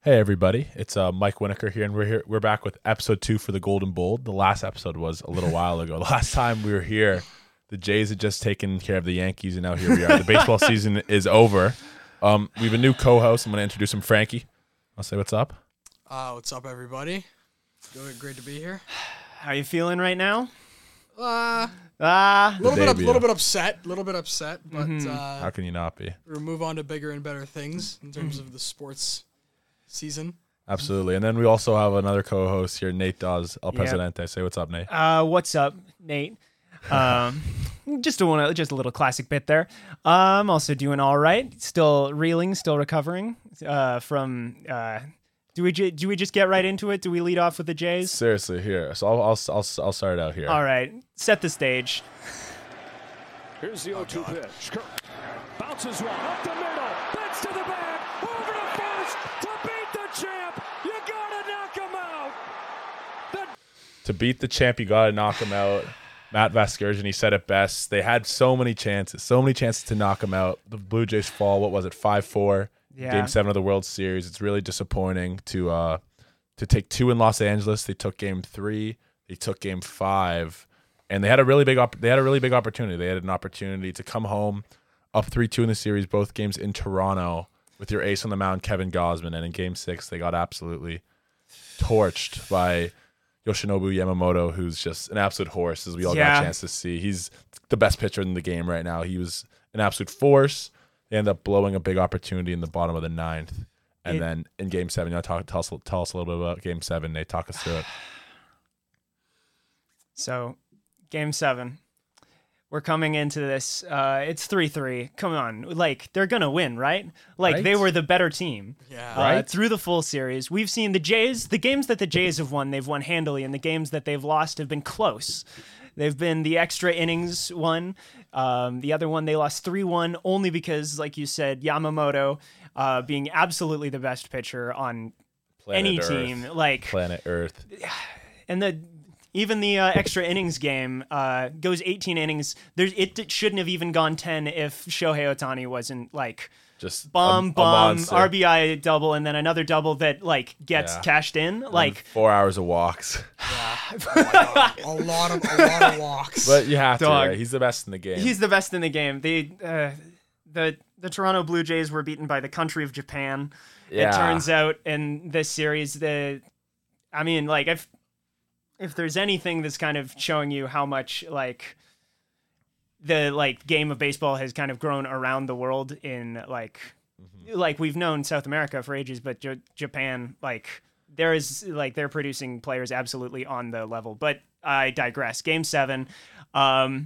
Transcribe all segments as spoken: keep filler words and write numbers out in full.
Hey everybody, it's uh, Mike Winokur here, and we're here. We're back with episode two for the Golden Bowl. The last episode was a little while ago. The last time we were here, the Jays had just taken care of the Yankees, and now here we are. The baseball season is over. Um, we have a new co-host. I'm going to introduce him, Frankie. I'll say what's up. Uh, what's up, everybody? Doing great to be here. How you feeling right now? Uh, Ah, a little bit, up, debut. little bit upset, a little bit upset, but Mhm. How uh, can you not be? we'll move on to bigger and better things in terms of the sports season. Absolutely. And then we also have another co-host here, Nate Dawes, El Yep. Presidente. Say what's up, Nate. uh, what's up, Nate? Um, just a one, just a little classic bit there. I'm also doing all right. Still reeling, still recovering uh, from. Uh, do we ju- do we just get right into it? Do we lead off with the Jays? Seriously, here. So I'll I'll I'll, I'll start it out here. All right, set the stage. Here's the oh two pitch. Kirk bounces one up the middle. Bends to the back. Over to first to beat the champ. You gotta knock him out. The To beat the champ, you got to knock him out. Matt Vasgersian, he said it best. They had so many chances, so many chances to knock him out. The Blue Jays fall, what was it, five four? Yeah. Game seven of the World Series. It's really disappointing to uh, to take two in Los Angeles. They took game three. They took game five. And they had a really big op- they had a really big opportunity. They had an opportunity to come home up three two in the series, both games in Toronto, with your ace on the mound, Kevin Gausman. And in game six, they got absolutely torched by Yoshinobu Yamamoto, who's just an absolute horse, as we all got Yeah. a chance to see. He's the best pitcher in the game right now. He was an absolute force. They ended up blowing a big opportunity in the bottom of the ninth. And It- then in game seven, you know, talk, tell, us, tell us a little bit about game seven. Nate, talk us through it. So, game seven. We're coming into this. Uh, it's three three. Come on. Like, they're going to win, right? Like, Right? they were the better team. Yeah. Uh, Right. through the full series. We've seen the Jays, the games that the Jays have won, they've won handily, and the games that they've lost have been close. They've been the extra innings one. Um, the other one, they lost three one only because, like you said, Yamamoto uh, being absolutely the best pitcher on Planet any Earth. team. Like, Planet Earth. and the even the uh, extra innings game uh, goes eighteen innings. There's it, it shouldn't have even gone ten if Shohei Ohtani wasn't like Just bomb a, a bomb monster. R B I double and then another double that like gets Yeah. cashed in. And Like four hours of walks. Yeah. Oh my God. a lot of a lot of walks. But you have to, Dog. right? He's the best in the game. he's the best in the game. They uh, the the Toronto Blue Jays were beaten by the country of Japan. yeah. It turns out in this series, the I mean, like if if there's anything that's kind of showing you how much like the like game of baseball has kind of grown around the world in like like we've known South America for ages, but J- Japan, like there is like they're producing players absolutely on the level. But I digress. Game seven, um,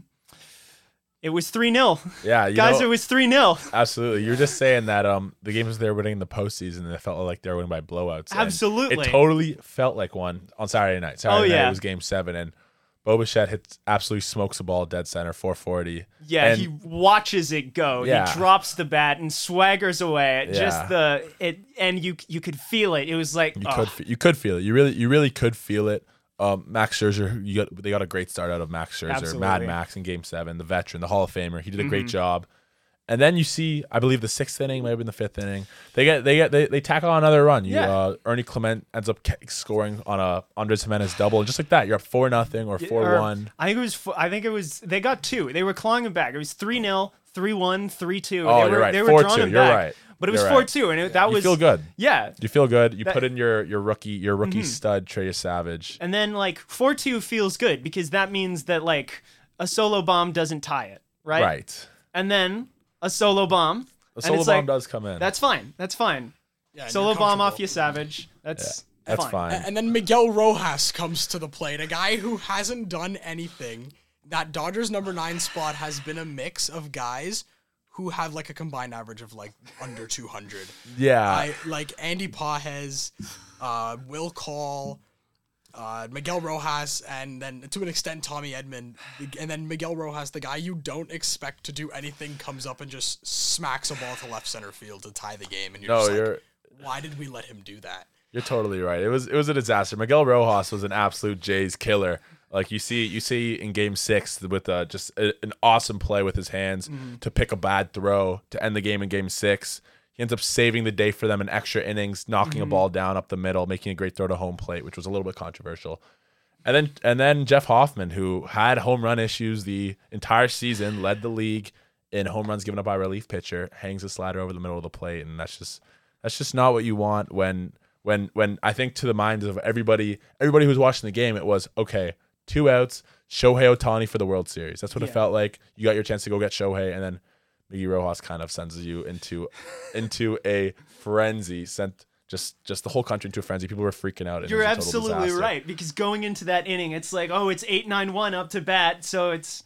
it was three nil. Yeah, you Guys, know, it was three nil. absolutely. You're just saying that um the games they were winning in the postseason, and it felt like they were winning by blowouts. And Absolutely. it totally felt like one on Saturday night. Saturday Oh, night yeah. it was game seven, and Bo Bichette hits absolutely smokes the ball dead center, four forty. Yeah, And- he watches it go. Yeah. He drops the bat and swaggers away. Yeah. Just the it, and you you could feel it. It was like You oh, could fe- you could feel it. You really you really could feel it. Um, Max Scherzer, you got they got a great start out of Max Scherzer, Mad Absolutely. Max in Game Seven, the veteran, the Hall of Famer. He did a great Mhm. job. And then you see, I believe the sixth inning, might have been the fifth inning. They get they get they, they tackle on another run. You, Yeah. uh, Ernie Clement ends up ca- scoring on a Andres Jimenez double, and just like that, you're up four nothing or four or- one. I think it was. fo- I think it was. They got two. They were clawing it back. It was three nil, three one, three two. Oh, they you're were, right. They were four drawing two. it You're back. right. But it was You're four right. two, and it, that You was feel good. Yeah. You feel good. You That- put in your your rookie your rookie Mhm. stud Trey Savage. And then like four two feels good because that means that like a solo bomb doesn't tie it, right? Right. And then a solo bomb. The and solo it's bomb like, does come in. That's fine. That's fine. Yeah, and Solo you're bomb off comfortable. you, Savage. That's That's fine. fine. A- And then Miguel Rojas comes to the plate, a guy who hasn't done anything. That Dodgers number nine spot has been a mix of guys who have like a combined average of like under two hundred. Yeah. I like Andy Pajes, uh, Will Call, uh, Miguel Rojas, and then to an extent Tommy Edman, and then Miguel Rojas, the guy you don't expect to do anything, comes up and just smacks a ball to left center field to tie the game, and you're no, just like, you're why did we let him do that? You're totally right. It was it was a disaster. Miguel Rojas was an absolute Jays killer. Like you see you see in Game Six with uh, just a, an awesome play with his hands Mm-hmm. to pick a bad throw to end the game in Game Six. He ends up saving the day for them in extra innings, knocking Mm-hmm. a ball down up the middle, making a great throw to home plate, which was a little bit controversial. And then and then Jeff Hoffman, who had home run issues the entire season, led the league in home runs given up by a relief pitcher, hangs a slider over the middle of the plate, and that's just that's just not what you want when when when I think to the minds of everybody everybody who's watching the game, it was okay, two outs, Shohei Ohtani for the World Series. That's what Yeah. it felt like. You got your chance to go get Shohei, and then Miggy Rojas kind of sends you into into a frenzy, sent just just the whole country into a frenzy. People were freaking out. And it You're was a total absolutely disaster. right, because going into that inning, it's like, oh, it's eight nine one up to bat, so it's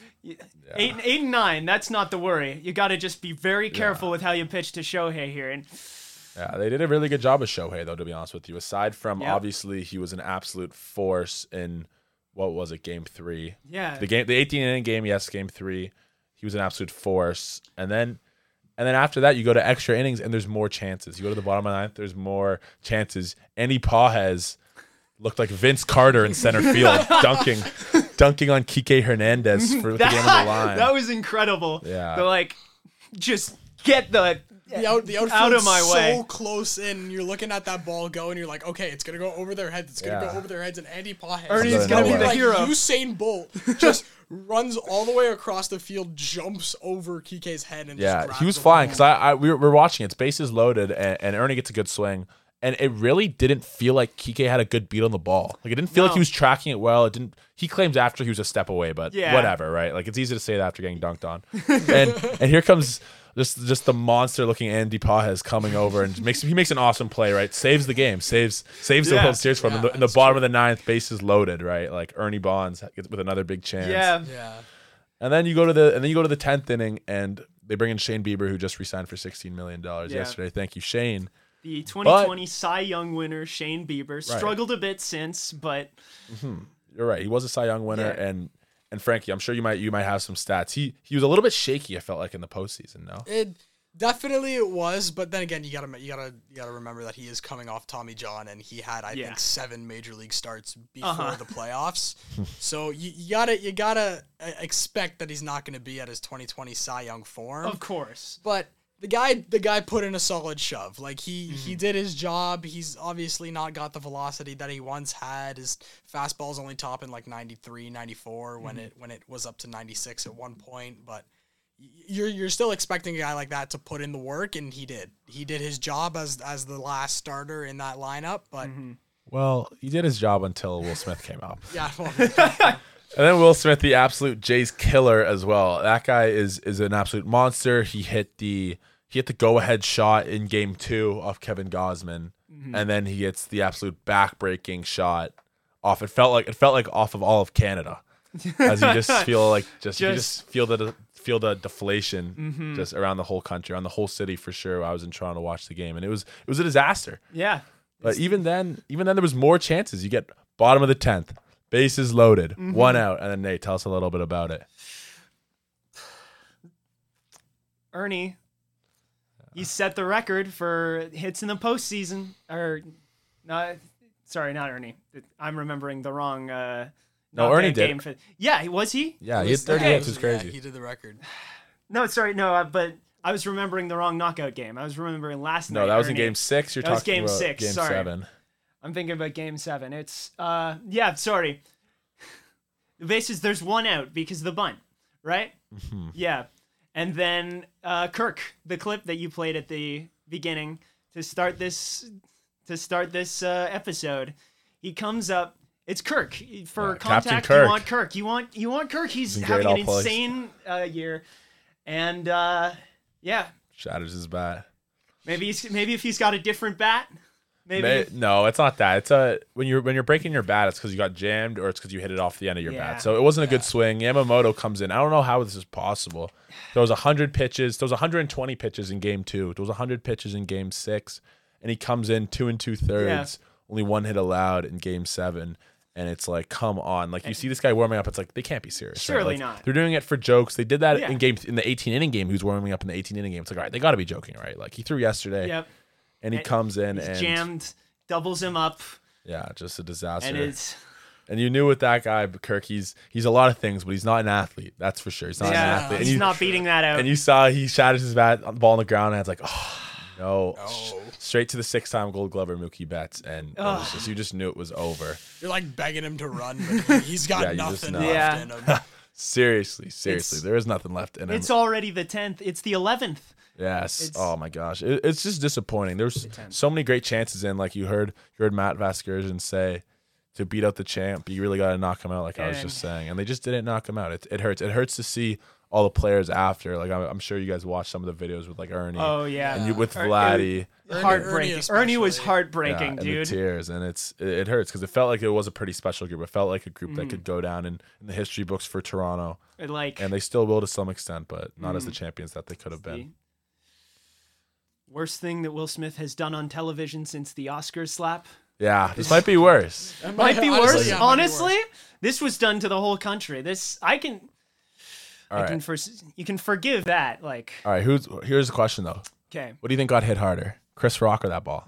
eight eight and nine. That's not the worry. You got to just be very careful with how you pitch to Shohei here. And Yeah, they did a really good job with Shohei, though, to be honest with you. Aside from, Yep. obviously, he was an absolute force in, what was it, game three? yeah, The game, the eighteen inning game, yes, game three. He was an absolute force. And then and then after that, you go to extra innings, and there's more chances. You go to the bottom of the ninth, there's more chances. Andy Pages looked like Vince Carter in center field, dunking dunking on Kike Hernandez for with the game on the line. that was incredible. Yeah. The like, just get the The, out, the outfield's out of my so way. close in. You're looking at that ball go, and you're like, okay, it's gonna go over their heads. It's gonna Yeah. go over their heads. And Andy Pages, Ernie's is gonna be be the like hero. Usain Bolt, just runs all the way across the field, jumps over Kike's head, and just Yeah, grabs he was the flying ball. because I, I we were, we were watching. It's bases loaded, and, and Ernie gets a good swing, and it really didn't feel like Kike had a good beat on the ball. Like it didn't feel like No. he was tracking it well. It didn't. He claims after he was a step away, but Yeah. whatever, right? Like it's easy to say that after getting dunked on. and and here comes just just the monster looking Andy Pages coming over and makes he makes an awesome play, right? Saves the game, saves saves the Yeah. World Series for him. Yeah, in the, in the that's bottom of the ninth, bases loaded, right? Like Ernie Bonds gets with another big chance. yeah. Yeah. And then you go to the and then you go to the tenth inning, and they bring in Shane Bieber, who just resigned for sixteen million dollars Yeah. yesterday. Thank you, Shane. The twenty twenty Cy Young winner Shane Bieber struggled a bit since, but You're right. He was a Cy Young winner, Yeah. and and Frankie, I'm sure you might you might have some stats. He he was a little bit shaky. I felt like in the postseason. No. It definitely it was, but then again, you gotta you gotta you gotta remember that he is coming off Tommy John, and he had I Yeah. think seven major league starts before Uh-huh. the playoffs. So you, you gotta you gotta uh, expect that he's not gonna be at his twenty twenty Cy Young form. of course. But the guy the guy put in a solid shove. Like he he did his job. He's obviously not got the velocity that he once had. His fastball's only topping like ninety-three, ninety-four when it when it was up to ninety-six at one point, but y- you're you're still expecting a guy like that to put in the work, and he did. He did his job as as the last starter in that lineup, but Well, he did his job until Will Smith came up, yeah, well, and then Will Smith, the absolute Jays killer as well. That guy is is an absolute monster. He hit the he hit the go ahead shot in Game Two off Kevin Gosman, and then he hits the absolute back breaking shot off. It felt like it felt like off of all of Canada, as you just feel like just, you Just- just feel the feel the deflation just around the whole country, around the whole city for sure. I was in Toronto to watch the game, and it was it was a disaster. Yeah. But even then, even then, there was more chances. You get bottom of the tenth, bases loaded, one out, and then Nate, tell us a little bit about it. Ernie, he set the record for hits in the postseason. Or, not, sorry, not Ernie. I'm remembering the wrong. Uh, No, knockout Ernie did. game for- yeah, was he? Yeah, it he was- hit thirty okay. hits. It's yeah, crazy. he did the record. No, sorry, no, uh, but I was remembering the wrong knockout game. I was remembering last night. No, that was in Ernie. game six. You're That was talking game about six, game sorry. seven. I'm thinking about game seven. It's, uh, yeah, sorry. The bases, there's one out because of the bunt, right? Mm-hmm. Yeah. And then uh, Kirk, the clip that you played at the beginning to start this to start this uh, episode, he comes up. It's Kirk for Yeah, Captain contact. Kirk. You want Kirk. You want you want Kirk. He's Been great having an all plays. insane uh, year, and uh, yeah, Shatters his bat. maybe he's, maybe if he's got a different bat, maybe. May- no, it's not that. It's a when you're when you're breaking your bat, it's because you got jammed or it's because you hit it off the end of your Yeah. bat. So it wasn't a good swing. Yamamoto comes in. I don't know how this is possible. There was one hundred pitches. There was one hundred twenty pitches in game two. There was one hundred pitches in game six, and he comes in two and two thirds. Only one hit allowed in game seven. And it's like, come on! Like you see this guy warming up, it's like they can't be serious. right? Surely Like, not. They're doing it for jokes. They did that Yeah. in game in the eighteen inning game. He was warming up in the eighteen inning game. It's like, all right, they got to be joking, right? Like he threw yesterday, Yep. and he And comes in He's and jammed, doubles him up, yeah, just a disaster. and it's And you knew with that guy, Kirk, he's he's a lot of things, but he's not an athlete. That's for sure. He's not yeah, an athlete. And he's you, not beating that out. and you saw he shattered his bat on the ball on the ground, and it's like, oh, No, No. sh- straight to the six-time Gold Glover Mookie Betts, and it was Ugh. just, you just knew it was over. You're like begging him to run, but he- he's got Yeah, you just nothing know. left Yeah. in him. Seriously, seriously, It's- there is nothing left in him. It's already the tenth. It's the eleventh. Yes. It's- Oh my gosh, it, it's just disappointing. There's so many great chances in. Like you heard, you heard Matt Vasgersian say, to beat out the champ, you really got to knock him out. Like I was And- just saying, and they just didn't knock him out. It, it hurts. It hurts to see all the players after. Like I'm, I'm sure you guys watched some of the videos with like Ernie Oh yeah. and you with Er- Vladdy. Ernie- Heartbreaking. Ernie Ernie, was especially. heartbreaking, Yeah, and the dude. tears, and it's it, it hurts because it felt like it was a pretty special group. It felt like a group that Mm. could go down in, in the history books for Toronto, Like and they still will to some extent, but not as the Mm. champions that they could have the been. worst thing that Will Smith has done on television since the Oscars slap. Yeah, this might be worse. That Might be honestly, worse. yeah, might be Honestly, worse. this was done to the whole country. This I can. All I right, can for, you can forgive that. Like all right. Who's here's the question though. okay. What do you think got hit harder, Chris Rock or that ball?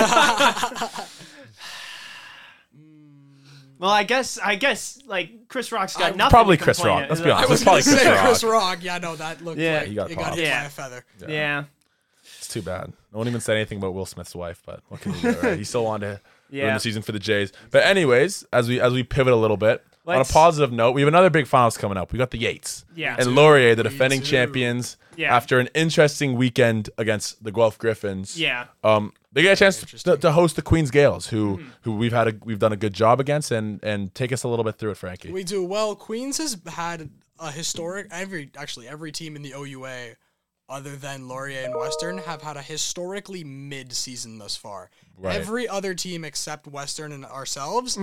Well, I guess I guess like Chris Rock's got I- nothing. Probably to Chris complain Rock. at- Let's be I honest. was It's going probably to say Chris Chris Rock. Rock. Yeah, no, that looked Yeah. like He got it got popped. hit by Yeah. a feather. Yeah. It's too bad. No one even said anything about Will Smith's wife, but what can you do? Right? He still wanted to ruin Yeah. the season for the Jays. But anyways, as we as we pivot a little bit, Let's- on a positive note, we have another big finals coming up. We got the Yates. Yeah. And Laurier, the Me defending too. champions, Yeah. after an interesting weekend against the Guelph Griffins. Yeah. Um, they get a chance to, Interesting. to host the Queens Gales, who Mm-hmm. who we've had a, we've done a good job against, and and take us a little bit through it, Frankie. We do well. Queens has had a historic. Every actually every team in the O U A, other than Laurier and Western, have had a historically mid season thus far. Right. Every other team except Western and ourselves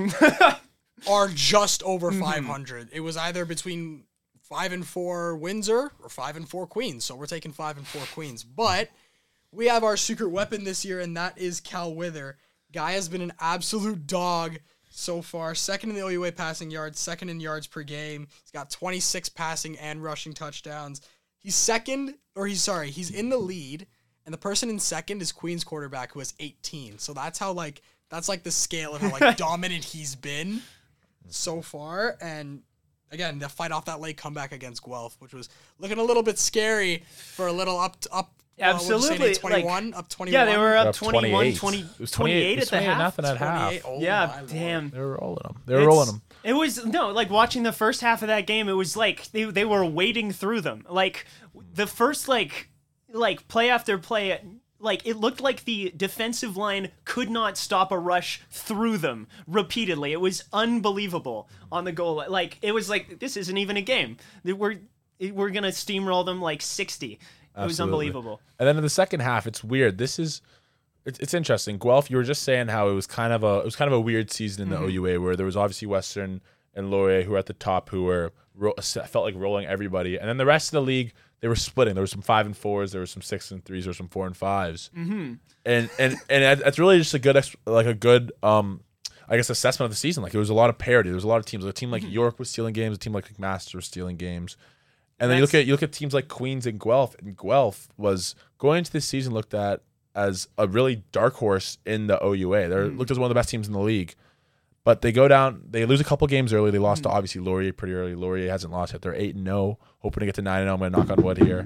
are just over five hundred. It was either between five and four Windsor or five and four Queens. So we're taking five and four Queens, but we have our secret weapon this year, and that is Cal Wither. Guy has been an absolute dog so far. Second in the O U A passing yards, second in yards per game. He's got twenty-six passing and rushing touchdowns. He's second, or he's sorry, he's in the lead, and the person in second is Queens quarterback who has eighteen. So that's how like that's like the scale of how like dominant he's been so far. And again, the fight off that late comeback against Guelph, which was looking a little bit scary for a little up up. Uh, what'd you say, Absolutely, Nate, twenty-one, up twenty-one. Yeah, they were up, Up twenty-one, twenty-eight. twenty, It was twenty-eight it was at the twenty-eight half. nothing at half. twenty-eight. Oh, my Yeah, Lord. damn. They were rolling them. They were It's- rolling them. It was no like watching the first half of that game. It was like they they were wading through them. Like the first like like play after play. Like it looked like the defensive line could not stop a rush through them repeatedly. It was unbelievable on the goal. Like it was like this isn't even a game. We're we're gonna steamroll them like sixty. It was Absolutely. unbelievable. And then in the second half, it's weird. This is it's, it's interesting. Guelph, you were just saying how it was kind of a it was kind of a weird season in the Mm-hmm. O U A where there was obviously Western and Laurier who were at the top who were ro- felt like rolling everybody, and then the rest of the league they were splitting. There were some five and fours, there were some six and threes, there were some four and fives, mm-hmm. and and and it's really just a good ex- like a good um. I guess assessment of the season. Like there was a lot of parity. There was a lot of teams. A team like Mm-hmm. York was stealing games. A team like McMaster was stealing games. And then you look That's- at you look at teams like Queens and Guelph, and Guelph was going into this season looked at as a really dark horse in the O U A. They're Mm. looked as one of the best teams in the league, but they go down. They lose a couple games early. They lost to Mm. obviously Laurier pretty early. Laurier hasn't lost yet. They're eight and zero, hoping to get to nine and zero. I'm gonna knock on wood here,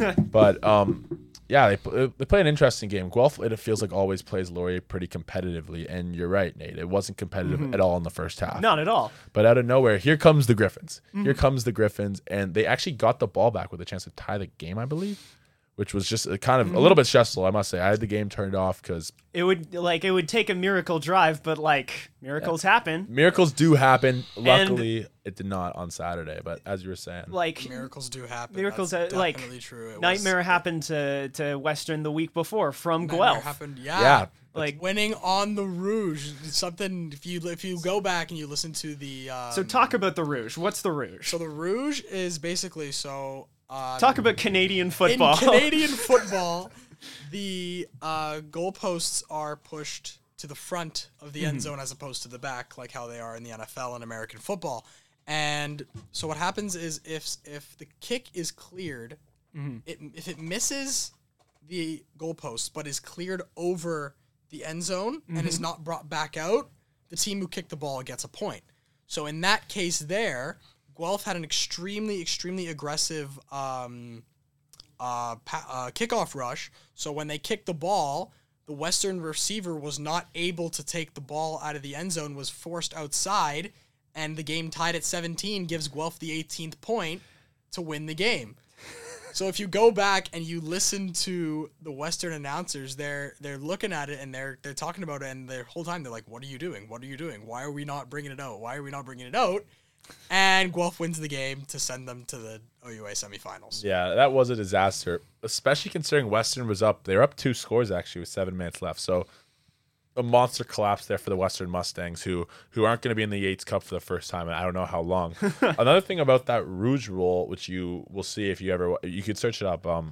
but um, yeah, they pl- they play an interesting game. Guelph, it feels like always plays Laurier pretty competitively, and you're right, Nate. It wasn't competitive at all in the first half. Not at all. But out of nowhere, here comes the Griffins. Mm-hmm. Here comes the Griffins, and they actually got the ball back with a chance to tie the game, I believe, which was just a kind of Mm-hmm. a little bit stressful, I must say. I had the game turned off because It would like it would take a miracle drive, but like miracles happen. miracles do happen. Luckily, it did not on Saturday. But as you were saying, Like Miracles do happen. Miracles That's are- like, definitely true. It was- nightmare happened to to Western the week before from Nightmare Guelph. happened. Yeah. yeah, Like Winning on the Rouge. It's something if you if you go back and you listen to the um, so talk about the Rouge. What's the Rouge? so the Rouge is basically so uh, Talk about Canadian football. In Canadian football, the uh, goalposts are pushed to the front of the Mm-hmm. end zone as opposed to the back, like how they are in the N F L and American football. And so what happens is if if the kick is cleared, Mm-hmm. it, if it misses the goalpost but is cleared over the end zone and Mm-hmm. is not brought back out, the team who kicked the ball gets a point. So in that case there, Guelph had an extremely, extremely aggressive um, uh, pa- uh, kickoff rush. So when they kicked the ball, the Western receiver was not able to take the ball out of the end zone, was forced outside, and the game tied at seventeen gives Guelph the eighteenth point to win the game. So if you go back and you listen to the Western announcers, they're they're looking at it and they're they're talking about it, and the whole time they're like, "What are you doing? What are you doing? Why are we not bringing it out? Why are we not bringing it out?" And Guelph wins the game to send them to the O U A semifinals. Yeah, that was a disaster, especially considering Western was up. They were up two scores, actually, with seven minutes left. So a monster collapse there for the Western Mustangs, who who aren't going to be in the Yates Cup for the first time in I don't know how long. Another thing about that Rouge rule, which you will see if you ever, you could search it up, um,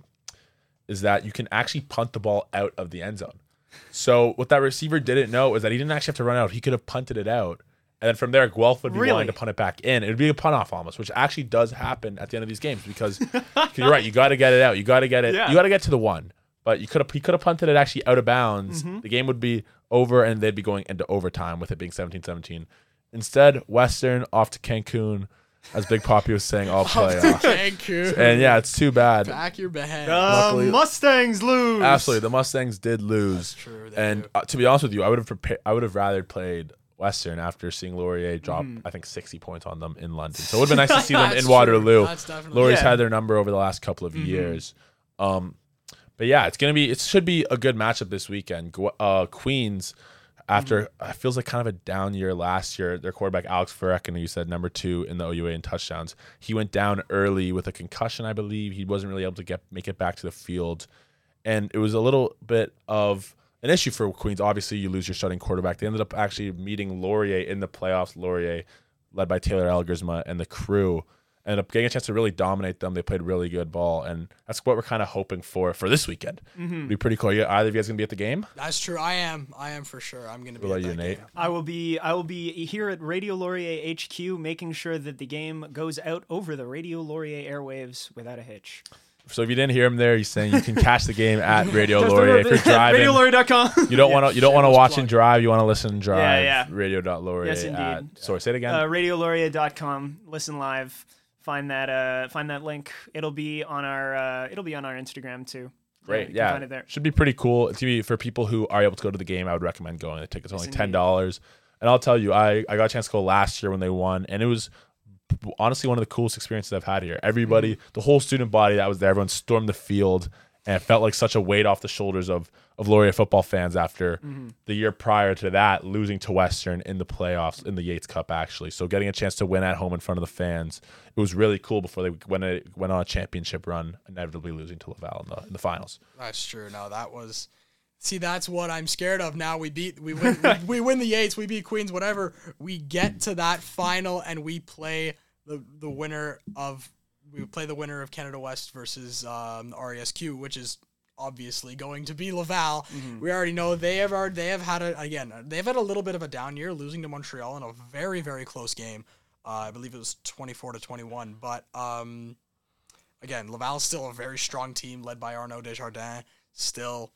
is that you can actually punt the ball out of the end zone. So what that receiver didn't know is that he didn't actually have to run out. He could have punted it out. And then from there, Guelph would be Really? willing to punt it back in. It would be a punt off almost, which actually does happen at the end of these games because you're right. You got to get it out. You got to get it. Yeah. You got to get to the one. But you could have he could have punted it actually out of bounds. Mm-hmm. The game would be over, and they'd be going into overtime with it being seventeen seventeen. Instead, Western off to Cancun, as Big Poppy was saying, all playoff. Thank you. And yeah, it's too bad. Back your bed. The Luckily- Mustangs lose. Absolutely, the Mustangs did lose. That's true. They And do. uh, to be honest with you, I would have prepared. I would have rather played Western after seeing Laurier drop, Mm-hmm. I think, sixty points on them in London. So it would have been nice to see them That's in true. Waterloo. That's definitely Laurier's Yeah. had their number over the last couple of Mm-hmm. years. Um, but yeah, it's gonna be. It should be a good matchup this weekend. Gu- Uh, Queens, after Mm-hmm. it feels like kind of a down year last year, their quarterback Alex Ferrecken, you said number two in the O U A in touchdowns, he went down early with a concussion, I believe. He wasn't really able to get make it back to the field, and it was a little bit of an issue for Queens. Obviously, you lose your starting quarterback. They ended up actually meeting Laurier in the playoffs. Laurier, led by Taylor Elgersma and the crew, ended up getting a chance to really dominate them. They played really good ball, and that's what we're kind of hoping for for this weekend. Mm-hmm. It'd be pretty cool. You, either of you guys gonna be at the game? That's true. I am. I am for sure. I'm going to be What at about that you, Nate? game. I will be I will be here at Radio Laurier H Q, making sure that the game goes out over the Radio Laurier airwaves without a hitch. So if you didn't hear him there, he's saying you can catch the game at Radio Laurier if you're driving. radio laurier dot com. You don't want to. You don't want to shameless watch plug. and drive. You want to listen and drive. Yeah, yeah. Radio dot Laurier. Yes, indeed. At, sorry, say it again. uh, radio laurier dot com. Listen live. Find that uh find that link. It'll be on our uh it'll be on our Instagram too. Great, you can yeah, find it there. should be pretty cool. To be for people who are able to go to the game, I would recommend going. The tickets are only Yes, ten indeed. dollars, and I'll tell you, I I got a chance to go last year when they won, and it was honestly one of the coolest experiences I've had here. Everybody, the whole student body that was there, everyone stormed the field, and it felt like such a weight off the shoulders of of Laurier football fans after the year prior to that losing to Western in the playoffs in the Yates Cup actually. So getting a chance to win at home in front of the fans, it was really cool before they went a, went on a championship run, inevitably losing to Laval in the in the finals. That's true. No, that was. See, that's what I'm scared of now. We beat, we win, we, we win the Yates, we beat Queens, whatever. We get to that final and we play the the winner of we play the winner of Canada West versus um, R E S Q, which is obviously going to be Laval. Mm-hmm. We already know they have already, they have had a again they've had a little bit of a down year, losing to Montreal in a very very close game. Uh, I believe it was twenty-four to twenty-one, but um, again, Laval's still a very strong team led by Arnaud Desjardins. Still.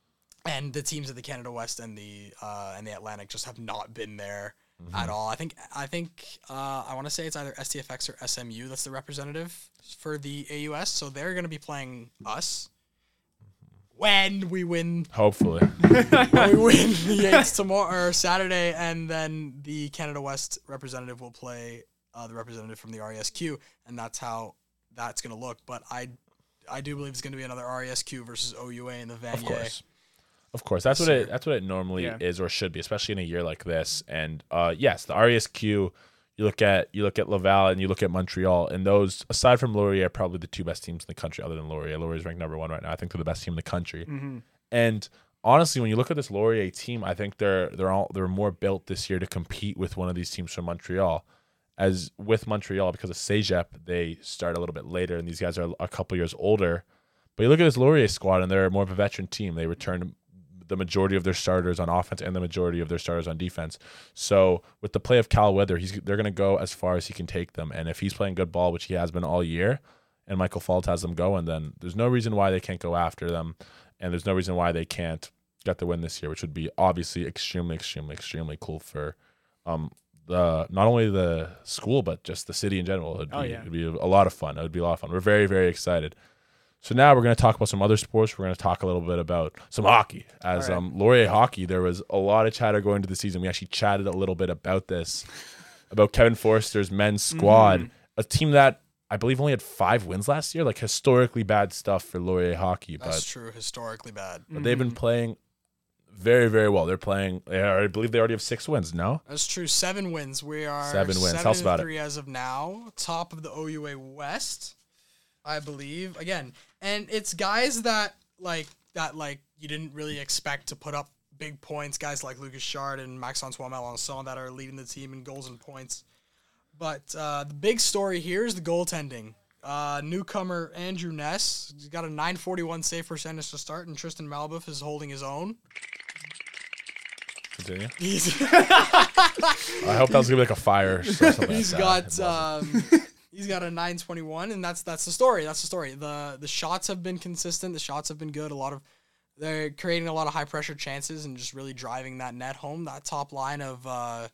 And the teams of the Canada West and the uh, and the Atlantic just have not been there Mm-hmm. at all. I think I think uh, I want to say it's either S T F X or S M U that's the representative for the A U S. So they're going to be playing us when we win Hopefully. when we win the Yates tomorrow or Saturday, and then the Canada West representative will play uh, the representative from the R E S Q, and that's how that's going to look. But I I do believe it's going to be another R E S Q versus O U A in the Vanier. Of course. Of course. That's what it that's what it normally Yeah. is or should be, especially in a year like this. And uh, yes, the R E S Q, you look at you look at Laval and you look at Montreal, and those aside from Laurier are probably the two best teams in the country other than Laurier. Laurier is ranked number one right now. I think they're the best team in the country. Mm-hmm. And honestly, when you look at this Laurier team, I think they're they're all they're more built this year to compete with one of these teams from Montreal. As with Montreal, because of Cégep, they start a little bit later, and these guys are a couple years older. But you look at this Laurier squad, and they're more of a veteran team. They returned the majority of their starters on offense and the majority of their starters on defense. So with the play of Cal Weather, he's they're going to go as far as he can take them. And if he's playing good ball, which he has been all year, and Michael Fault has them going, then there's no reason why they can't go after them. And there's no reason why they can't get the win this year, which would be obviously extremely, extremely, extremely cool for um, the not only the school, but just the city in general. It'd be, Oh, yeah. it'd be a lot of fun. It would be a lot of fun. We're very, very excited. So now we're going to talk about some other sports. We're going to talk a little bit about some hockey. As right. um, Laurier hockey, there was a lot of chatter going into the season. We actually chatted a little bit about this, about Kevin Forster's men's squad, mm-hmm. a team that I believe only had five wins last year. Like historically bad stuff for Laurier hockey. That's but, true, historically bad. But mm-hmm. they've been playing very, very well. They're playing. They are, I believe they already have six wins. No, that's true. Seven wins. We are seven wins. Seven Tell us about three it. As of now, top of the O U A West, I believe. Again, and it's guys that like that like you didn't really expect to put up big points. Guys like Lucas Chard and Max-Antoine Melançon that are leading the team in goals and points. But uh, the big story here is the goaltending. Uh, newcomer Andrew Ness, he's got a nine forty-one save percentage to start, and Tristan Malbeuf is holding his own. Continue. I hope that was gonna be like a fire. Or something He's like got that. um, he's got a nine twenty-one, and that's that's the story. That's the story. the The shots have been consistent. The shots have been good. A lot of they're creating a lot of high pressure chances and just really driving that net home. That top line of uh,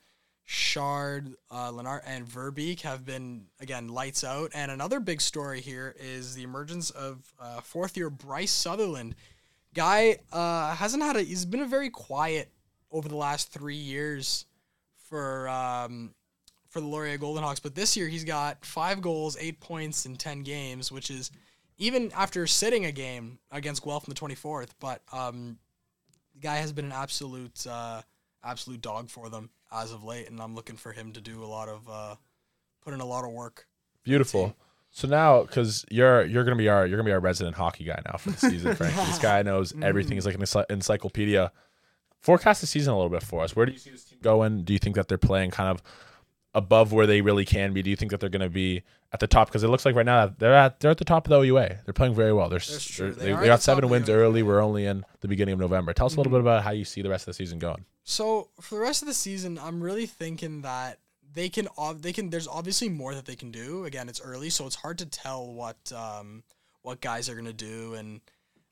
Chard, uh, Lennart, and Verbeek have been again lights out. And another big story here is the emergence of uh, fourth year Bryce Sutherland. Guy uh, hasn't had a. He's been a very quiet over the last three years for um, for the Laurier Golden Hawks. But this year he's got five goals, eight points in ten games, which is even after sitting a game against Guelph on the twenty-fourth. But um, the guy has been an absolute uh, absolute dog for them as of late, and I'm looking for him to do a lot of uh, put in a lot of work. Beautiful. So now, because you're you're gonna be our you're gonna be our resident hockey guy now for the season, Frank. This guy knows everything. He's like an ency- encyclopedia. Forecast the season a little bit for us. Where do you see this team going? Do you think that they're playing kind of above where they really can be? Do you think that they're going to be at the top? Because it looks like right now they're at they're at the top of the O U A. They're playing very well. They're, they're, they they, are they at got the seven top of wins the O U A. early. We're only in the beginning of November. Tell us a little bit about how you see the rest of the season going. So for the rest of the season, I'm really thinking that they can ob- they can. There's obviously more that they can do. Again, it's early, so it's hard to tell what um, what guys are gonna do and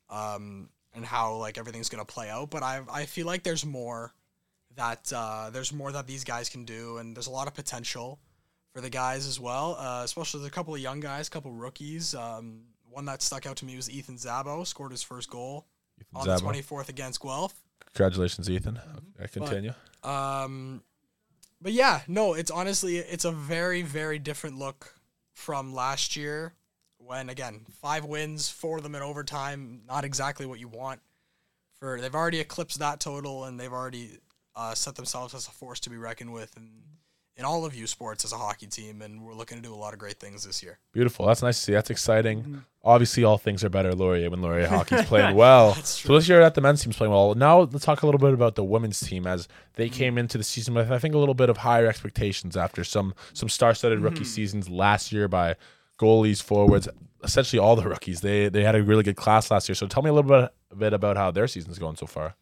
um, and how like everything's gonna play out. But I I feel like there's more that uh, there's more that these guys can do, and there's a lot of potential for the guys as well. Uh, especially a couple of young guys, a couple of rookies. Um, one that stuck out to me was Ethan Zabo, scored his first goal Ethan on Zabo. the twenty-fourth against Guelph. Congratulations, Ethan. I continue. But, um, but yeah, no, it's honestly, it's a very, very different look from last year when, again, five wins, four of them in overtime, not exactly what you want. For They've already eclipsed that total, and they've already uh, set themselves as a force to be reckoned with in, in all of U Sports as a hockey team, and we're looking to do a lot of great things this year. Beautiful. That's nice to see. That's exciting. Mm-hmm. Obviously, all things are better at Laurier when Laurier hockey's playing well. So this year at the men's team's playing well. Now let's talk a little bit about the women's team as they mm-hmm. came into the season with, I think, a little bit of higher expectations after some some star-studded mm-hmm. rookie seasons last year by goalies, forwards, essentially all the rookies. They they had a really good class last year. So tell me a little bit, a bit about how their season's going so far.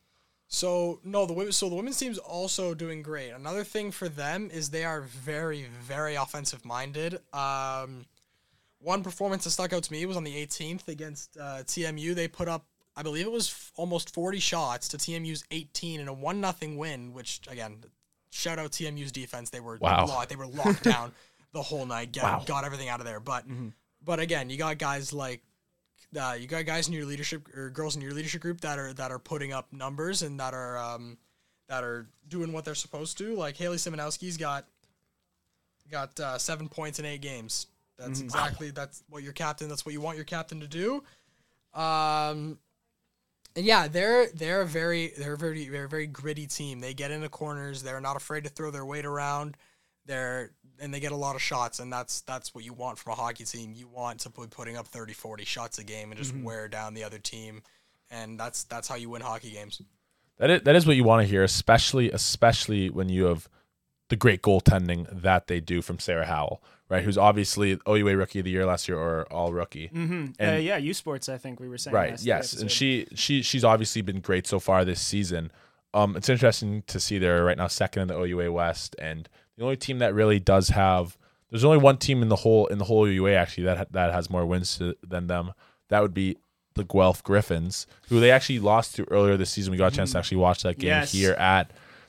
So no, the women. So the women's team's also doing great. Another thing for them is they are very, very offensive minded. Um, one performance that stuck out to me was on the eighteenth against uh, T M U. They put up, I believe it was f- almost forty shots to T M U's eighteen in a one nothing win. Which again, shout out T M U's defense. They were wow. locked, they were locked down the whole night. Get, wow. Got everything out of there. But mm-hmm. but again, you got guys like. Uh, you got guys in your leadership or girls in your leadership group that are that are putting up numbers and that are um, that are doing what they're supposed to. Like Haley Simonowski's got got uh, seven points in eight games. That's mm-hmm. exactly that's what your captain. That's what you want your captain to do. Um, and yeah, they're they're a very they're a very very very gritty team. They get into corners. They're not afraid to throw their weight around. They're and they get a lot of shots, and that's that's what you want from a hockey team. You want to be putting up thirty, forty shots a game and just mm-hmm. wear down the other team, and that's that's how you win hockey games. That is, that is what you want to hear, especially especially when you have the great goaltending that they do from Sarah Howell, right? Who's obviously O U A Rookie of the Year last year or All Rookie. Mm-hmm. And, uh, yeah, U Sports, I think we were saying. Right, last yes, episode. and she she she's obviously been great so far this season. Um, it's interesting to see they're right now second in the O U A West, and the only team that really does have there's only one team in the whole in the whole O U A actually that that has more wins to, than them. That would be the Guelph Griffins, who they actually lost to earlier this season. We got a chance to actually watch that game yes. here at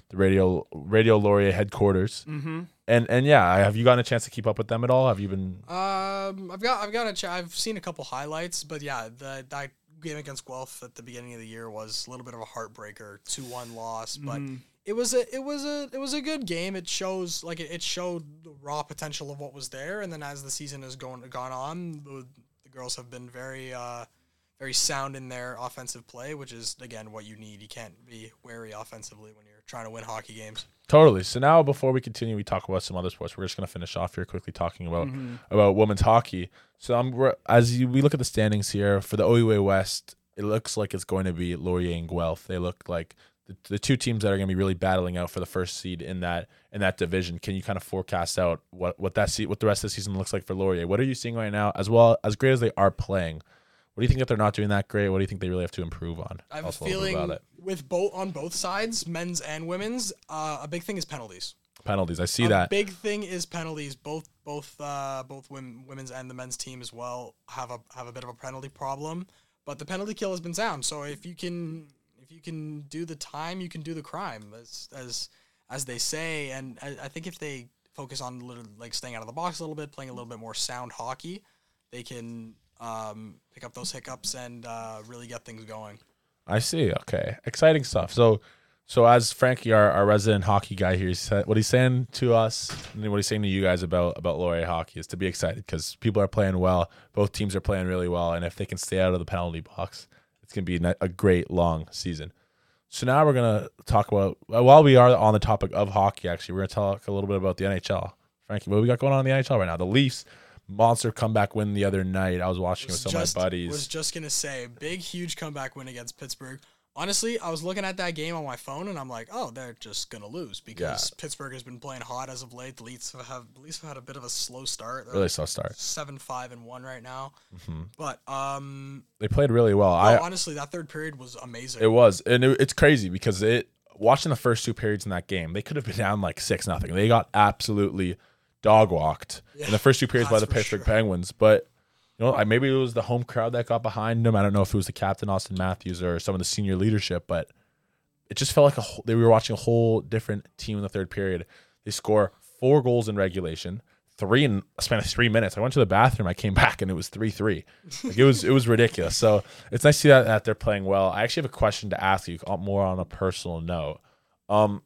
the Radio Radio Laurier headquarters. Mm-hmm. And and yeah, have you gotten a chance to keep up with them at all? Have you been? Um, I've got I've got a ch- I've seen a couple highlights, but yeah, the that game against Guelph at the beginning of the year was a little bit of a heartbreaker, two one loss, but Mhm. it was a it was a it was a good game. It shows like it, it showed the raw potential of what was there, and then as the season has gone gone on, the, the girls have been very uh very sound in their offensive play, which is again what you need. You can't be wary offensively when you're trying to win hockey games. Totally. So now, before we continue, we talk about some other sports. We're just going to finish off here quickly talking about Mm-hmm. about women's hockey. So um, we're, as you, we look at the standings here for the O U A West, it looks like it's going to be Laurier and Guelph. They look like the, the two teams that are going to be really battling out for the first seed in that in that division. Can you kind of forecast out what what that se- what the rest of the season looks like for Laurier? What are you seeing right now? As well as great as they are playing, what do you think that they're not doing that great? What do you think they really have to improve on? I have Also a little bit feeling about it. with both on both sides, men's and women's, uh, a big thing is penalties. Penalties. I see a that. big thing is penalties. Both both uh, both women, women's and the men's team as well have a have a bit of a penalty problem. But the penalty kill has been sound. So if you can if you can do the time, you can do the crime, as as as they say. And I, I think if they focus on little, like staying out of the box a little bit, playing a little bit more sound hockey, they can um, pick up those hiccups and uh, really get things going. I see. Okay, exciting stuff. So, so as Frankie, our, our resident hockey guy here, said, what he's saying to us, and what he's saying to you guys about about Laurier hockey is to be excited because people are playing well. Both teams are playing really well, and if they can stay out of the penalty box, it's gonna be a great long season. So now we're gonna talk about while we are on the topic of hockey. Actually, we're gonna talk a little bit about the N H L. Frankie, what do we got going on in the N H L right now? The Leafs. Monster comeback win the other night. I was watching it with some just, of my buddies. Was just gonna say big, huge comeback win against Pittsburgh. Honestly, I was looking at that game on my phone and I'm like, oh, they're just gonna lose because Yeah. Pittsburgh has been playing hot as of late. The Leafs have the Leafs have had a bit of a slow start. They're Really like slow start. seven five and one right now. Mm-hmm. But um, They played really well. no, I honestly, that third period was amazing. It was, and it, it's crazy because it watching the first two periods in that game, they could have been down like six nothing. They got absolutely dog walked Yeah, in the first two periods by that's the for Pittsburgh sure. Penguins. But you know, I, maybe it was the home crowd that got behind them. I don't know if it was the captain Austin Matthews or some of the senior leadership, but it just felt like a whole, they were watching a whole different team in the third period. They score four goals in regulation, three in a span of three minutes. I went to the bathroom, I came back, and it was three three. Like it was it was ridiculous. So it's nice to see that, that they're playing well. I actually have a question to ask you, more on a personal note. Um,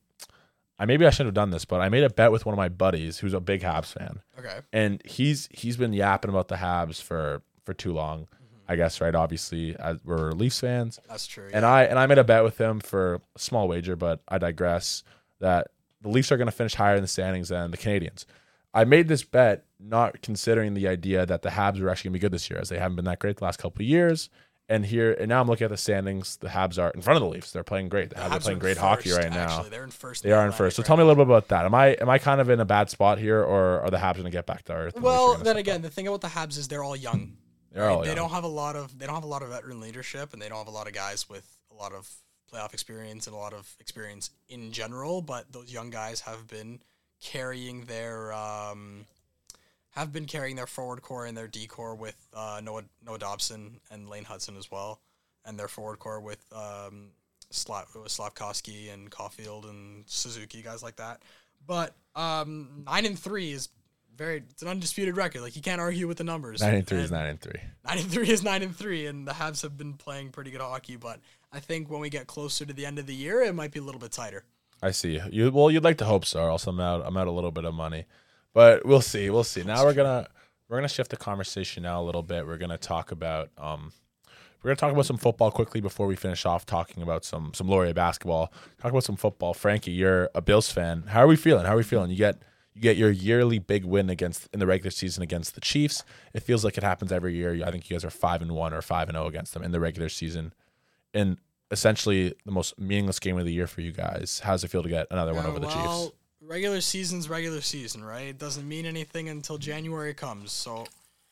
I maybe I should have done this, but I made a bet with one of my buddies who's a big Habs fan, Okay. and he's he's been yapping about the Habs for for too long. I guess, right? Obviously, as we're Leafs fans. That's true. And yeah. I and I made a bet with him for a small wager, but I digress, that the Leafs are going to finish higher in the standings than the Canadians. I made this bet not considering the idea that the Habs were actually going to be good this year, as they haven't been that great the last couple of years. And here and now I'm looking at the standings. The Habs are in front of the Leafs. They're playing great. The Habs, Habs are playing in great first, hockey right now. Actually, they're in first. They are in first. So tell me a little bit about that. Am I am I kind of in a bad spot here, or are the Habs going to get back to earth? and the Leafs are Well, gonna then step again, up? the thing about the Habs is they're all young. They're all They young. don't have a lot of they don't have a lot of veteran leadership, and they don't have a lot of guys with a lot of playoff experience and a lot of experience in general. But those young guys have been carrying their um, have been carrying their forward core and their D core with uh, Noah Noah Dobson and Lane Hudson as well, and their forward core with um, Slav with Slavkovsky and Caulfield and Suzuki, guys like that. But um, nine and three is very it's an undisputed record. Like you can't argue with the numbers. Nine and three is And- nine and three. Nine and three is nine and three, and the Habs have been playing pretty good hockey. But I think when we get closer to the end of the year, it might be a little bit tighter. I see. You well, you'd like to hope so, or else I'm out. I'm out a little bit of money, but we'll see. We'll see. Now we're gonna we're gonna shift the conversation now a little bit. We're gonna talk about um, we're gonna talk about some football quickly before we finish off talking about some some Laurier basketball. Talk about some football. Frankie, you're a Bills fan. How are we feeling? How are we feeling? You get you get your yearly big win against in the regular season against the Chiefs. It feels like it happens every year. I think you guys are five and one or five and zero against them in the regular season, and essentially the most meaningless game of the year for you guys. How does it feel to get another one Uh, over the well, Chiefs? regular season's regular season, right? It doesn't mean anything until January comes. So,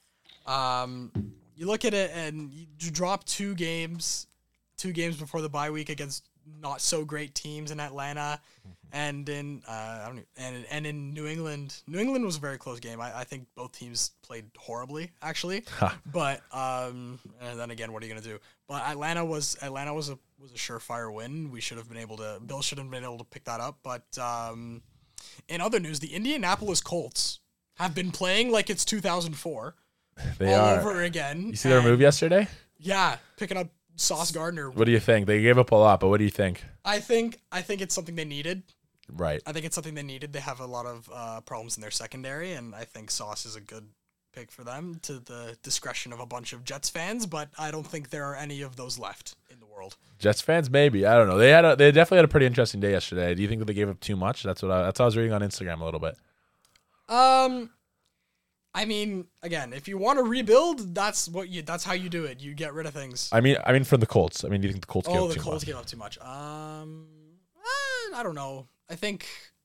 um, you look at it and you you drop two games, two games before the bye week against not so great teams in Atlanta, and in uh, I don't know, and and in New England. New England was a very close game. I, I think both teams played horribly, actually. Ha. But um, and then again, what are you gonna do? But Atlanta was Atlanta was a was a surefire win. We should have been able to. Bill should have been able to pick that up. But um, in other news, the Indianapolis Colts have been playing like it's two thousand four. They all are. over again. You see their move yesterday? Yeah, picking up Sauce Gardner. What do you think? They gave up a lot, but what do you think? I think I think it's something they needed. Right. I think it's something they needed. They have a lot of uh, problems in their secondary, and I think Sauce is a good pick for them, to the discretion of a bunch of Jets fans. But I don't think there are any of those left in the world. Jets fans, maybe. I don't know. They had a, they definitely had a pretty interesting day yesterday. Do you think that they gave up too much? That's what I, that's what I was reading on Instagram a little bit. Um. I mean, again, if you want to rebuild, that's what you. That's how you do it. You get rid of things. I mean, I mean, from the Colts. I mean, do you think the Colts gave oh, up the too Colts much? gave up too much. Um, eh, I don't know. I think,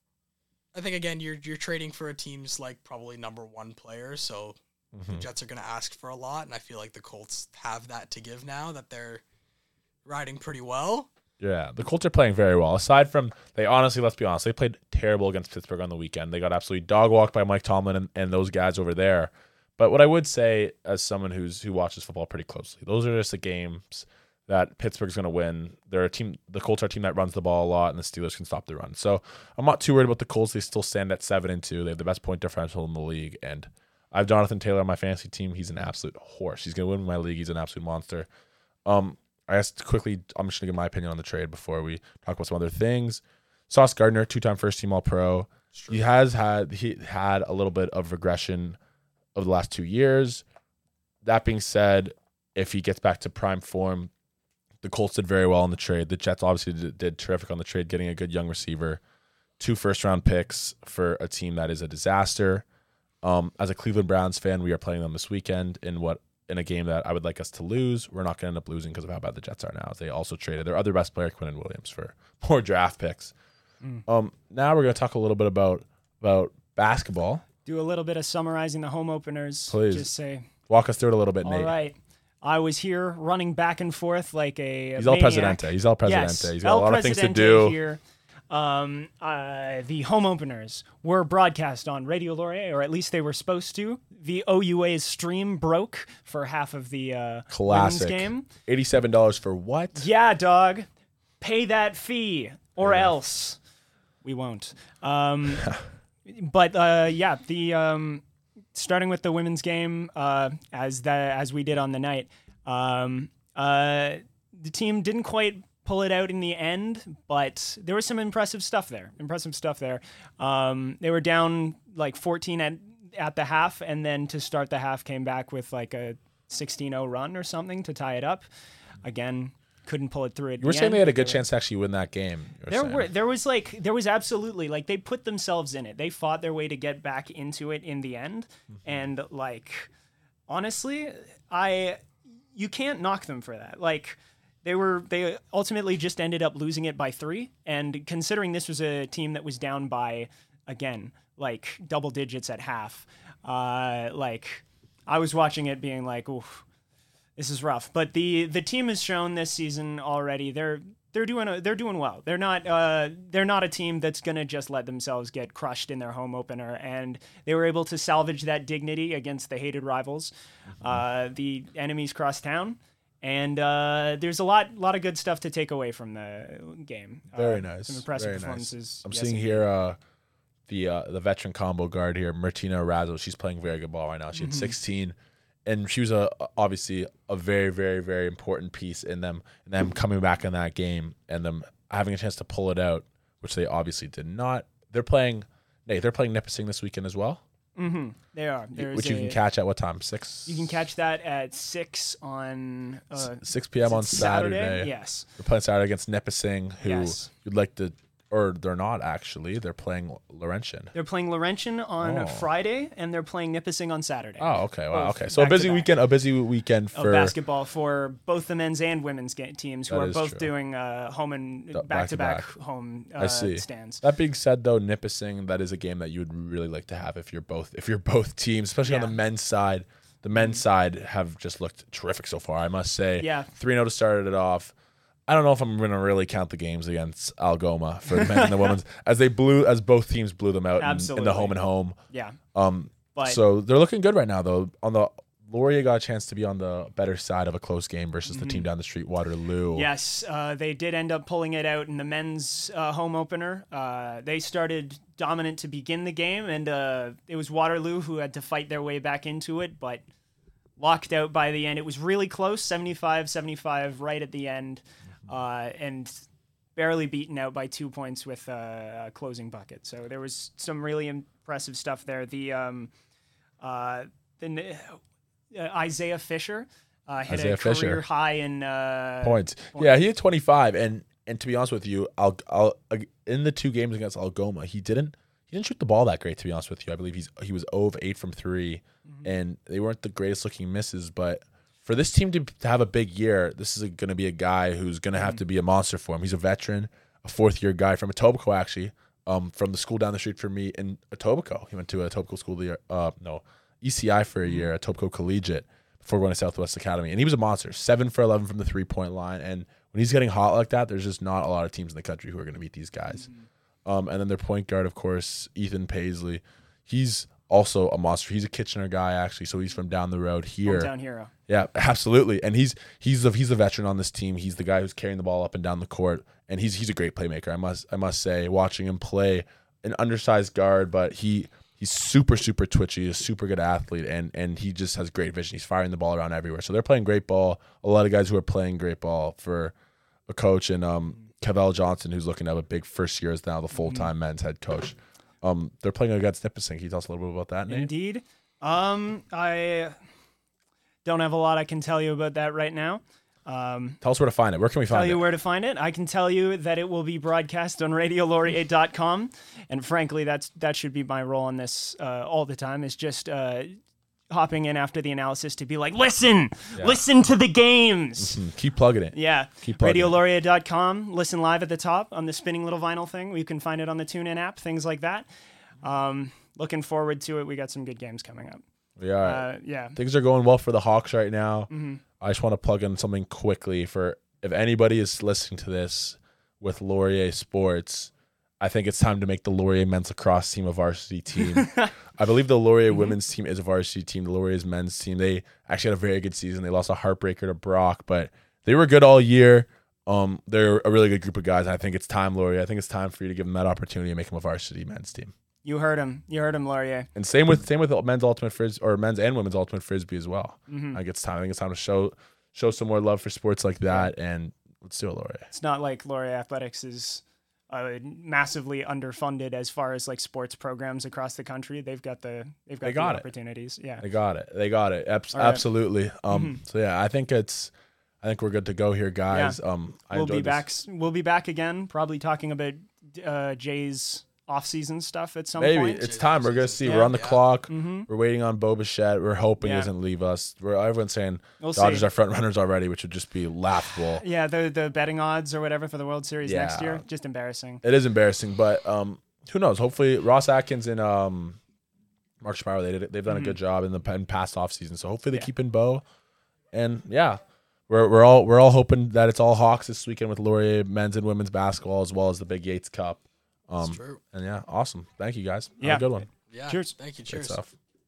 I think again, you're you're trading for a team's like probably number one player, so Mm-hmm. the Jets are going to ask for a lot, and I feel like the Colts have that to give now that they're riding pretty well. Yeah, the Colts are playing very well. Aside from, they honestly, let's be honest, they played terrible against Pittsburgh on the weekend. They got absolutely dog walked by Mike Tomlin and, and those guys over there. But what I would say, as someone who's who watches football pretty closely, those are just the games that Pittsburgh's going to win. They're a team. The Colts are a team that runs the ball a lot, and the Steelers can stop the run. So I'm not too worried about the Colts. They still stand at seven and two. They have the best point differential in the league, and I have Jonathan Taylor on my fantasy team. He's an absolute horse. He's going to win my league. He's an absolute monster. Um. I guess quickly, I'm just going to give my opinion on the trade before we talk about some other things. Sauce Gardner, two-time first-team All-Pro. He has had he had a little bit of regression over the last two years. That being said, if he gets back to prime form, the Colts did very well on the trade. The Jets obviously did, did terrific on the trade, getting a good young receiver. Two first-round picks for a team that is a disaster. Um, as a Cleveland Browns fan, we are playing them this weekend in what in a game that I would like us to lose. We're not going to end up losing because of how bad the Jets are now. They also traded their other best player, Quinnen Williams, for more draft picks. Mm. Um, now we're going to talk a little bit about about basketball. Do a little bit of summarizing the home openers. Please. Just say. Walk us through it a little bit, All Nate. All right. I was here running back and forth like a He's maniac. El Presidente. He's El Presidente. Yes, He's got El a lot Presidente of things to do. Here. Um, uh, the home openers were broadcast on Radio Laurier, or at least they were supposed to. The O U A's stream broke for half of the uh, Classic women's game. eighty-seven dollars for what? Yeah, dog. Pay that fee, or yeah. else we won't. Um, but uh, yeah, the um, starting with the women's game, uh, as the as we did on the night, um, uh, the team didn't quite pull it out in the end, but there was some impressive stuff there. Impressive stuff there. Um, they were down like fourteen at at the half, and then to start the half came back with like a sixteen oh run or something to tie it up. Again, couldn't pull it through at You were the saying end. they had a good chance to actually win that game. There saying. were there was like there was absolutely like they put themselves in it. They fought their way to get back into it in the end, mm-hmm. and like honestly, I you can't knock them for that. Like. They were. They ultimately just ended up losing it by three. And considering this was a team that was down by, again, like double digits at half, uh, like I was watching it being like, oof, this is rough. But the the team has shown this season already they're they're doing a, they're doing well. They're not uh, they're not a team that's gonna just let themselves get crushed in their home opener. And they were able to salvage that dignity against the hated rivals, mm-hmm. uh, the enemies cross town. And uh, there's a lot, lot of good stuff to take away from the game. Very uh, nice. Some impressive Very performances. Nice. I'm yes, seeing indeed. here uh, the uh, the veteran combo guard here, Martina Razzo. She's playing very good ball right now. She had mm-hmm. sixteen, and she was a obviously a very, very, very important piece in them, and them coming back in that game and them having a chance to pull it out, which they obviously did not. They're playing, Nate. They're playing Nipissing this weekend as well. Mm-hmm. They are. There's Which you a, can catch at what time? Six. You can catch that at six on uh, six p.m. on Saturday. Saturday. Yes. They're playing Saturday against Nipissing, who yes. you'd like to, or they're not actually. They're playing Laurentian. They're playing Laurentian on oh. Friday, and they're playing Nipissing on Saturday. Oh, okay. Wow. Both Okay. So a busy weekend. A busy weekend for of basketball for both the men's and women's ga- teams, who That are is both true. doing uh, home and Back back to back to back. home uh, I see. stands. That being said, though, Nipissing, that is a game that you would really like to have if you're both if you're both teams, especially Yeah. on the men's side. The men's side have just looked terrific so far, I must say. Yeah. three oh to start it off. I don't know if I'm going to really count the games against Algoma for the men's and the women's, as they blew, as both teams blew them out in, in Absolutely. the home and home. Yeah. Um, But so they're looking good right now, though. On the Laurier got a chance to be on the better side of a close game versus Mm-hmm. the team down the street, Waterloo. Yes, uh, they did end up pulling it out in the men's uh, home opener. Uh, they started dominant to begin the game, and uh, it was Waterloo who had to fight their way back into it, but locked out by the end. It was really close, seventy-five seventy-five right at the end, uh, and barely beaten out by two points with uh, a closing bucket. So there was some really impressive stuff there. The um, uh, the uh, Isaiah Fisher uh, hit Isaiah a career Fisher. high in uh, Points. Yeah, he had twenty-five, and and to be honest with you, I'll I'll in the two games against Algoma, he didn't he didn't shoot the ball that great. To be honest with you, I believe he's he was zero of eight from three, mm-hmm. and they weren't the greatest looking misses. But for this team to, to have a big year, this is going to be a guy who's going to have Mm-hmm. to be a monster for him. He's a veteran, a fourth year guy from Etobicoke actually, um, from the school down the street from me in Etobicoke. He went to a Etobicoke school the year, uh, no, E C I for a year, Etobicoke Collegiate, before going to Southwest Academy, and he was a monster. Seven for eleven from the three point line, and when he's getting hot like that, there's just not a lot of teams in the country who are going to beat these guys. Mm-hmm. Um, and then their point guard, of course, Ethan Paisley. He's also a monster. He's a Kitchener guy actually, so he's from down the road here. Hometown hero. Yeah, absolutely. And he's he's the he's a veteran on this team. He's the guy who's carrying the ball up and down the court, and he's he's a great playmaker. I must I must say, watching him play, an undersized guard, but he he's super super twitchy. He's a super good athlete, and and he just has great vision. He's firing the ball around everywhere. So they're playing great ball. A lot of guys who are playing great ball for a coach, and um Cavell Johnson, who's looking to have a big first year as now the full time men's head coach. Um, they're playing against Nipissing. Can you tell us a little bit about that, Nate? Indeed. Um, I don't have a lot I can tell you about that right now. Um, Tell us where to find it. Where can we tell find you it? where to find it. I can tell you that it will be broadcast on radio laurier dot com, and frankly, that's that should be my role in this uh, all the time. Is just uh, hopping in after the analysis to be like, listen, Yeah. listen to the games. Mm, keep plugging it. Yeah, Keep plugging radio it. laurier dot com. Listen live at the top on the spinning little vinyl thing. You can find it on the TuneIn app, things like that. Um, looking forward to it. We got some good games coming up. We are. Uh, yeah. Things are going well for the Hawks right now. Mm-hmm. I just want to plug in something quickly for if anybody is listening to this with Laurier Sports. I think it's time to make the Laurier men's lacrosse team a varsity team. I believe the Laurier Mm-hmm. women's team is a varsity team. The Laurier's men's team, they actually had a very good season. They lost a heartbreaker to Brock, but they were good all year. Um, they're a really good group of guys. I think it's time, Laurier. I think it's time for you to give them that opportunity and make them a varsity men's team. You heard him. You heard him, Laurier. And same with same with men's ultimate frisbee or men's and women's ultimate frisbee as well. Mm-hmm. I think it's time. I think it's time to show show some more love for sports like that, and let's do it, Laurier. It's not like Laurier Athletics is uh, massively underfunded as far as like sports programs across the country. They've got the they've got, They got the it. opportunities. Yeah. They got it. They got it. Abs- All right. Absolutely. Um. Mhm. So yeah, I think it's. I think we're good to go here, guys. Um. I We'll be enjoyed this. back. s- We'll be back again. Probably talking about uh, Jay's off-season stuff at some Maybe point. it's time. We're gonna see. Yeah. We're on the Yeah. clock. Mm-hmm. We're waiting on Bo Bichette. We're hoping Yeah. he doesn't leave us. We're everyone's saying We'll Dodgers see. are front runners already, which would just be laughable. Yeah, the the betting odds or whatever for the World Series next Yeah. year, just embarrassing. It is embarrassing, but um, who knows? Hopefully, Ross Atkins and um, Mark Shapiro, they did, they've done a good job in the in past off season. So hopefully they Yeah. keep in Bo, and yeah, we're we're all we're all hoping that it's all Hawks this weekend with Laurier men's and women's basketball as well as the Big Yates Cup. Um, That's true. and yeah, awesome. Thank you guys. Have Yeah. a good one. Yeah. Cheers. Thank you. Good Cheers. stuff.